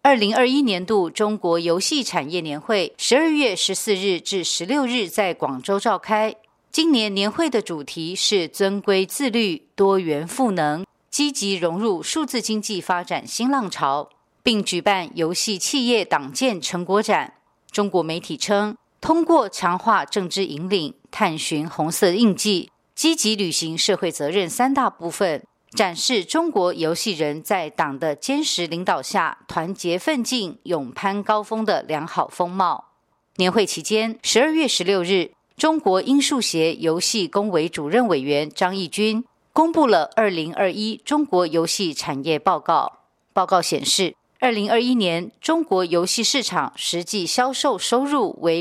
2021年度中国游戏产业年会12月14日至16日在广州召开。今年年会的主题是尊规自律、多元赋能，积极融入数字经济发展新浪潮，并举办游戏企业党建成果展。中国媒体称，通过强化政治引领、探寻红色印记、积极履行社会责任3大部分，展示中国游戏人在党的坚实领导下团结奋进、勇攀高峰的良好风貌。年会期间，12月16日，中国英数协游戏工委主任委员张义军公布了2021中国游戏产业报告。报告显示，2021年中国游戏市场实际销售收入为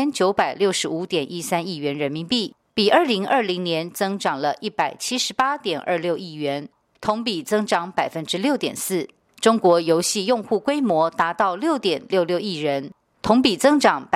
2965.13亿元人民币，比2020年增长了178.26亿元，同比增长 6.4%。中国游戏用户规模达到 6.66 亿人，同比增长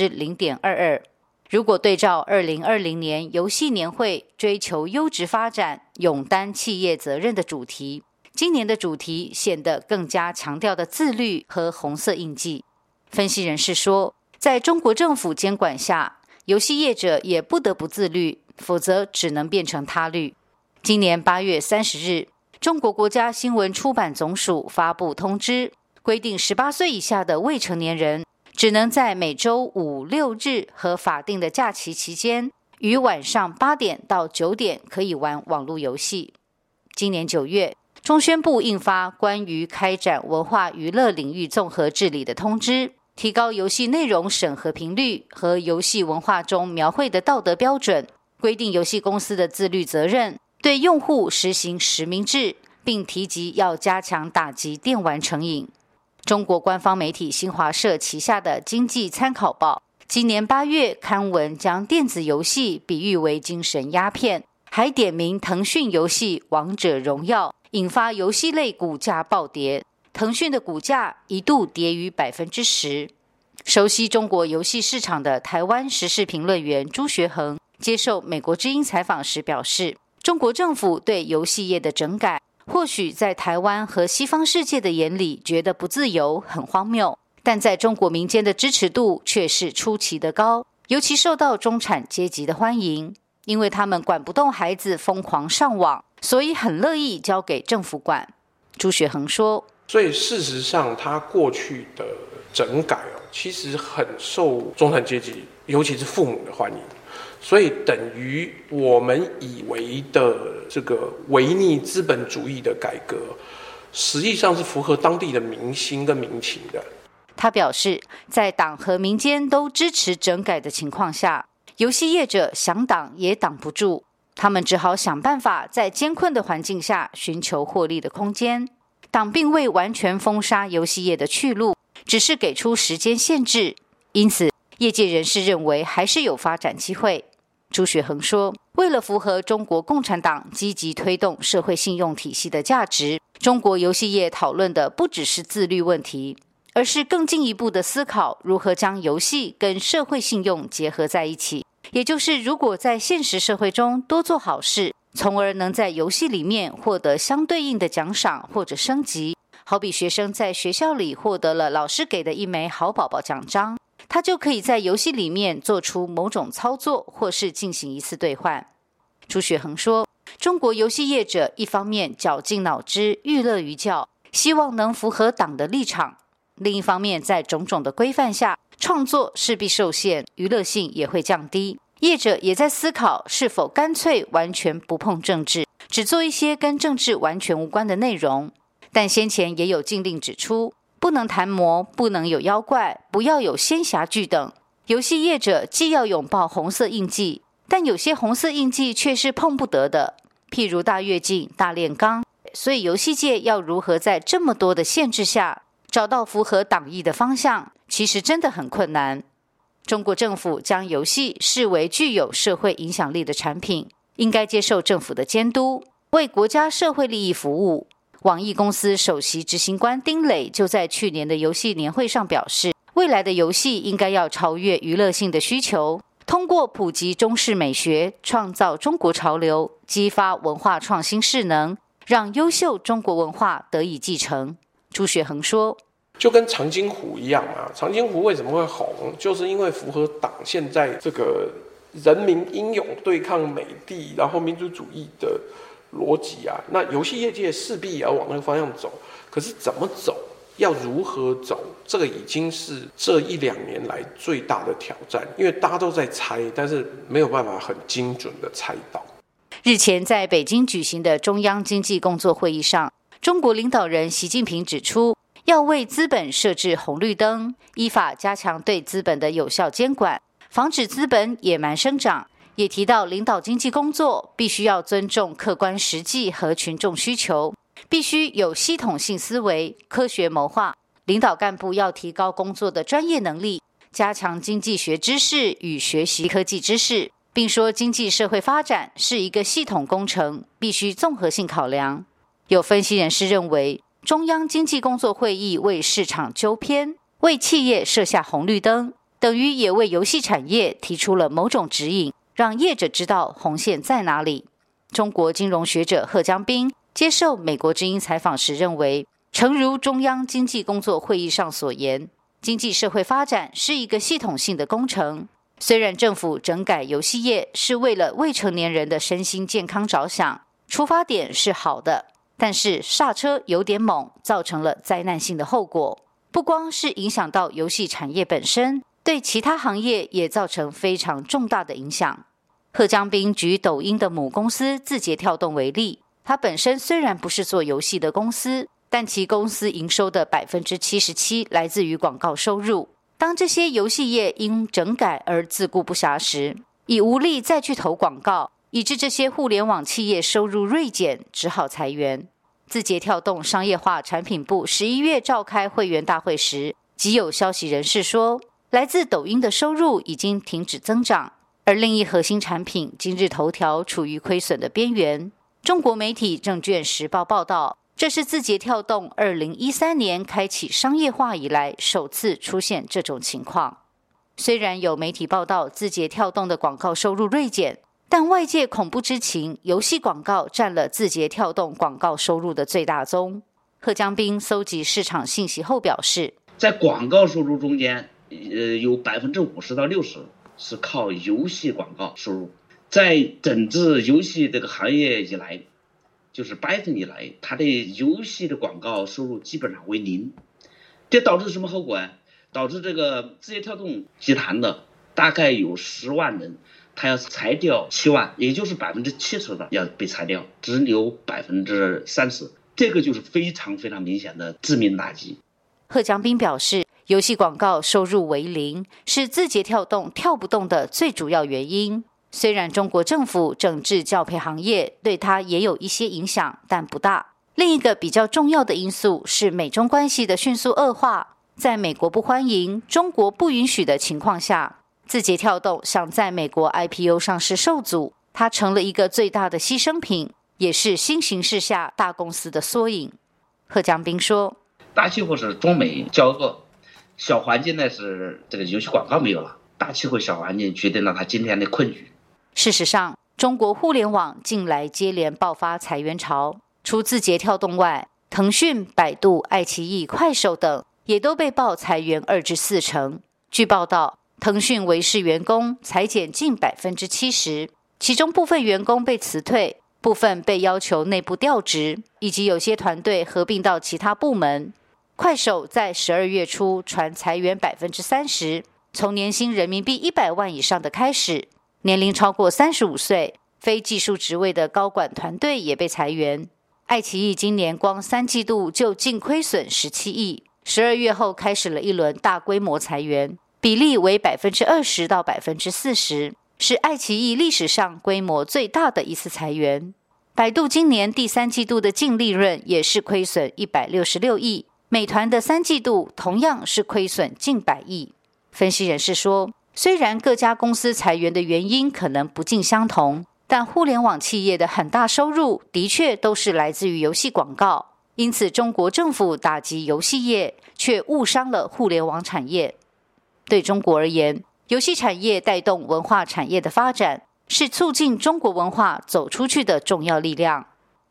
0.22%。如果对照2020年游戏年会追求优质发展、勇担企业责任的主题，今年的主题显得更加强调的自律和红色印记。分析人士说，在中国政府监管下，游戏业者也不得不自律，否则只能变成他律。今年8月30日，中国国家新闻出版总署发布通知，规定18岁以下的未成年人只能在每周5、6日和法定的假期期间，于晚上8点到9点可以玩网络游戏。今年9月，中宣部印发关于开展文化娱乐领域综合治理的通知，提高游戏内容审核频率和游戏文化中描绘的道德标准，规定游戏公司的自律责任，对用户实行实名制，并提及要加强打击电玩成瘾。中国官方媒体新华社旗下的经济参考报今年8月刊文将电子游戏比喻为精神鸦片，还点名腾讯游戏王者荣耀引发游戏类股价暴跌，腾讯的股价一度跌逾 10%。 熟悉中国游戏市场的台湾时事评论员朱学恒接受美国之音采访时表示，中国政府对游戏业的整改或许在台湾和西方世界的眼里觉得不自由，很荒谬，但在中国民间的支持度却是出奇的高，尤其受到中产阶级的欢迎，因为他们管不动孩子疯狂上网，所以很乐意交给政府管。朱学恒说， 所以事实上他过去的整改其实很受中产阶级尤其是父母的欢迎，所以等于我们以为的这个违逆资本主义的改革，实际上是符合当地的民心跟民情的。 他表示，在党和民间都支持整改的情况下，游戏业者想挡也挡不住，他们只好想办法在艰困的环境下寻求获利的空间。党并未完全封杀游戏业的去路，只是给出时间限制，因此业界人士认为还是有发展机会。朱学恒说，为了符合中国共产党积极推动社会信用体系的价值，中国游戏业讨论的不只是自律问题，而是更进一步的思考如何将游戏跟社会信用结合在一起，也就是如果在现实社会中多做好事，从而能在游戏里面获得相对应的奖赏或者升级，好比学生在学校里获得了老师给的一枚好宝宝奖章，他就可以在游戏里面做出某种操作，或是进行一次兑换。朱学恒说，中国游戏业者一方面绞尽脑汁寓乐于教，希望能符合党的立场，另一方面在种种的规范下，创作势必受限，娱乐性也会降低。业者也在思考是否干脆完全不碰政治，只做一些跟政治完全无关的内容。但先前也有禁令指出，不能谈魔，不能有妖怪，不要有仙侠剧等。游戏业者既要拥抱红色印记，但有些红色印记却是碰不得的，譬如大跃进、大炼钢。所以游戏界要如何在这么多的限制下找到符合党意的方向，其实真的很困难。中国政府将游戏视为具有社会影响力的产品，应该接受政府的监督，为国家社会利益服务。网易公司首席执行官丁磊就在去年的游戏年会上表示，未来的游戏应该要超越娱乐性的需求，通过普及中式美学，创造中国潮流，激发文化创新势能，让优秀中国文化得以继承。朱学恒说， 就跟长津湖一样啊，长津湖为什么会红，就是因为符合党现在这个人民英勇对抗美帝，然后民族主义的逻辑啊。那游戏业界势必也要往那个方向走，可是怎么走，要如何走，这个已经是这1-2年来最大的挑战，因为大家都在猜，但是没有办法很精准的猜到。 日前在北京举行的中央经济工作会议上，中国领导人习近平指出，要为资本设置红绿灯，依法加强对资本的有效监管，防止资本野蛮生长。也提到领导经济工作必须要尊重客观实际和群众需求，必须有系统性思维，科学谋划。领导干部要提高工作的专业能力，加强经济学知识与学习科技知识，并说经济社会发展是一个系统工程，必须综合性考量。有分析人士认为，中央经济工作会议为市场纠偏，为企业设下红绿灯，等于也为游戏产业提出了某种指引，让业者知道红线在哪里。中国金融学者贺江斌接受美国之音采访时认为，诚如中央经济工作会议上所言，经济社会发展是一个系统性的工程。虽然政府整改游戏业是为了未成年人的身心健康着想，出发点是好的，但是刹车有点猛，造成了灾难性的后果。不光是影响到游戏产业本身，对其他行业也造成非常重大的影响。贺江斌举抖音的母公司字节跳动为例，它本身虽然不是做游戏的公司，但其公司营收的 77% 来自于广告收入。当这些游戏业因整改而自顾不暇时，已无力再去投广告，以致这些互联网企业收入锐减，只好裁员。字节跳动商业化产品部11月召开会员大会时，即有消息人士说，来自抖音的收入已经停止增长，而另一核心产品今日头条处于亏损的边缘。中国媒体证券时报报道，这是字节跳动2013年开启商业化以来首次出现这种情况。虽然有媒体报道字节跳动的广告收入锐减，但外界恐不知情，游戏广告占了字节跳动广告收入的最大宗。贺江斌搜集市场信息后表示， 在广告收入中间，有50%到60%是靠游戏广告收入。在整治游戏这个行业以来，就是8月份以来，它的游戏的广告收入基本上为零。这导致什么后果啊？导致这个字节跳动集团的大概有10万人，他要裁掉7万，也就是70%的要被裁掉，只留30%，这个就是非常非常明显的致命打击。 贺江斌表示，游戏广告收入为零是字节跳动跳不动的最主要原因。虽然中国政府整治教培行业对它也有一些影响，但不大。另一个比较重要的因素是美中关系的迅速恶化。在美国不欢迎、中国不允许的情况下，字节跳动想在美国 IPO 上市受阻，它成了一个最大的牺牲品，也是新形势下大公司的缩影。贺江斌说， 大气候是中美交恶，小环境呢是这个游戏广告没有了，大气候小环境决定了它今天的困局。 事实上，中国互联网近来接连爆发裁员潮，除字节跳动外，腾讯、百度、爱奇艺、快手等也都被曝裁员2至4成。据报道，腾讯维视员工裁减近 70%， 其中部分员工被辞退，部分被要求内部调职，以及有些团队合并到其他部门。快手在12月初传裁员 30%， 从年薪人民币100万以上的开始，年龄超过35岁、非技术职位的高管团队也被裁员。爱奇艺今年光3季度就净亏损17亿，12月后开始了一轮大规模裁员，比例为 20% 到 40%， 是爱奇艺历史上规模最大的一次裁员。百度今年第3季度的净利润也是亏损166亿，美团的3季度同样是亏损近100亿。分析人士说，虽然各家公司裁员的原因可能不尽相同，但互联网企业的很大收入的确都是来自于游戏广告，因此中国政府打击游戏业，却误伤了互联网产业。对中国而言，游戏产业带动文化产业的发展，是促进中国文化走出去的重要力量。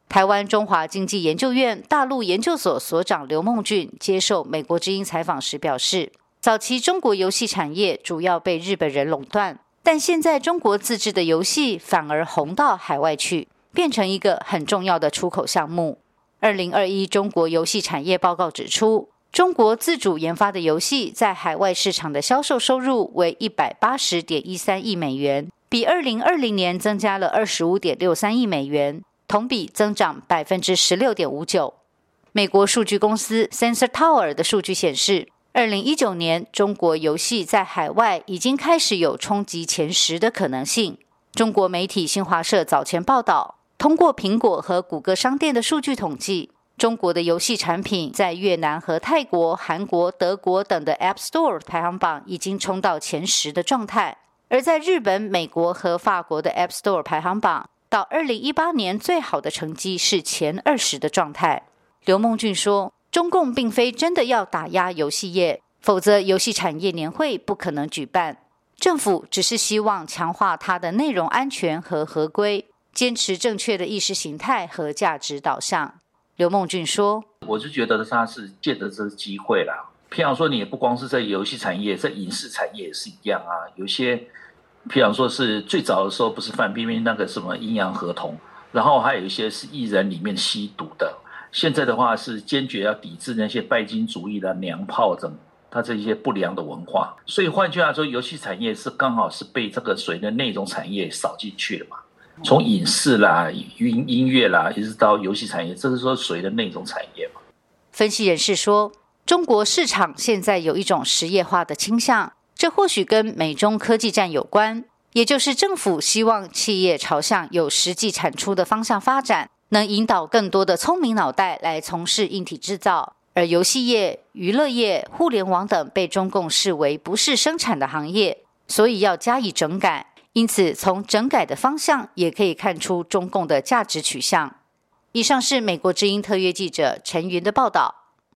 台湾中华经济研究院大陆研究所所长刘梦俊接受美国之音采访时表示，早期中国游戏产业主要被日本人垄断，但现在中国自制的游戏反而红到海外去，变成一个很重要的出口项目。2021中国游戏产业报告指出，中国自主研发的游戏在海外市场的销售收入为 180.13 亿美元，比2020年增加了 25.63 亿美元，同比增长 16.59%。 美国数据公司 Sensor Tower 的数据显示，2019年中国游戏在海外已经开始有冲击前10的可能性。中国媒体新华社早前报道，通过苹果和谷歌商店的数据统计，中国的游戏产品在越南和泰国、韩国、德国等的 App Store 排行榜已经冲到前10的状态，而在日本、美国和法国的 App Store 排行榜，到2018年最好的成绩是前20的状态。刘梦俊说，中共并非真的要打压游戏业，否则游戏产业年会不可能举办。政府只是希望强化它的内容安全和合规，坚持正确的意识形态和价值导向。刘梦俊说， 我是觉得他是借着这个机会啦，譬如说你也不光是在游戏产业，在影视产业也是一样啊。有些譬如说是最早的时候不是范冰冰那个什么阴阳合同，然后还有一些是艺人里面吸毒的，现在的话是坚决要抵制那些拜金主义的娘炮等它这些不良的文化。所以换句话说，游戏产业是刚好是被这个所谓的内容产业扫进去了嘛。从影视啦、音乐啦，一直到游戏产业，这是说属于的内容产业嘛。 分析人士说，中国市场现在有一种实业化的倾向，这或许跟美中科技战有关，也就是政府希望企业朝向有实际产出的方向发展，能引导更多的聪明脑袋来从事硬体制造，而游戏业、娱乐业、互联网等被中共视为不是生产的行业，所以要加以整改。因此从整改的方向也可以看出中共的价值取向。以上是美国之音特约记者陈云的报道。